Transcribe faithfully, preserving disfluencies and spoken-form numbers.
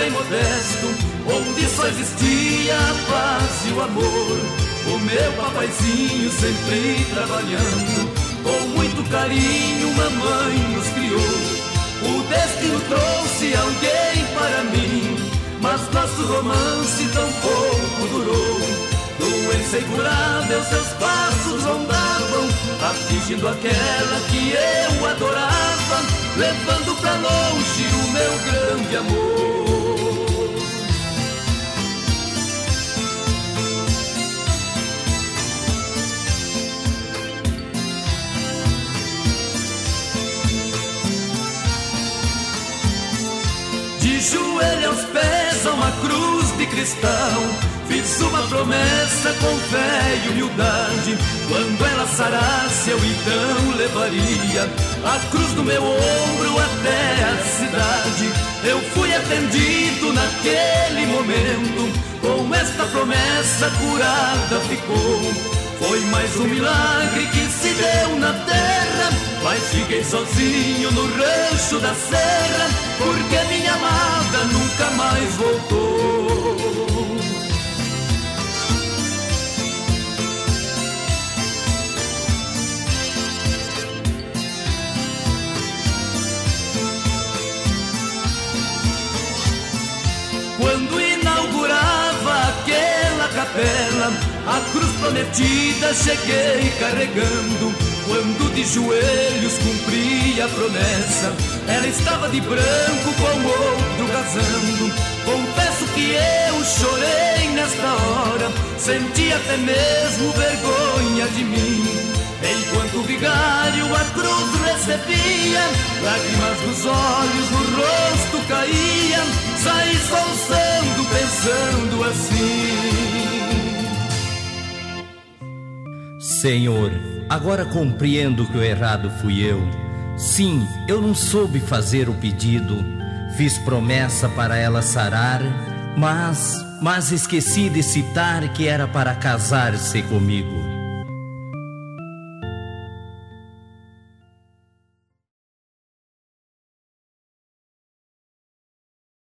bem modesto, onde só existia a paz e o amor. O meu papaizinho sempre trabalhando, com muito carinho mamãe nos criou. O destino trouxe alguém para mim, mas nosso romance tão pouco durou. Doença incurável seus passos rondavam, atingindo aquela que eu adorava, levando pra longe o meu grande amor. De joelho aos pés a uma cruz de cristal, fiz uma promessa com fé e humildade. Quando ela sarasse eu então levaria a cruz do meu ombro até a cidade. Eu fui atendido naquele momento, com esta promessa curada ficou. Foi mais um milagre que se deu na terra, mas fiquei sozinho no rancho da serra, porque minha amada nunca mais voltou. Quando inaugurava aquela capela, a cruz prometida cheguei carregando. Quando de joelhos cumpri a promessa, ela estava de branco com outro casando. Confesso que eu chorei nesta hora, senti até mesmo vergonha de mim. Enquanto o vigário a cruz recebia, lágrimas nos olhos, no rosto caía, saí soluçando, pensando assim: Senhor, agora compreendo que o errado fui eu. Sim, eu não soube fazer o pedido. Fiz promessa para ela sarar, mas, mas esqueci de citar que era para casar-se comigo.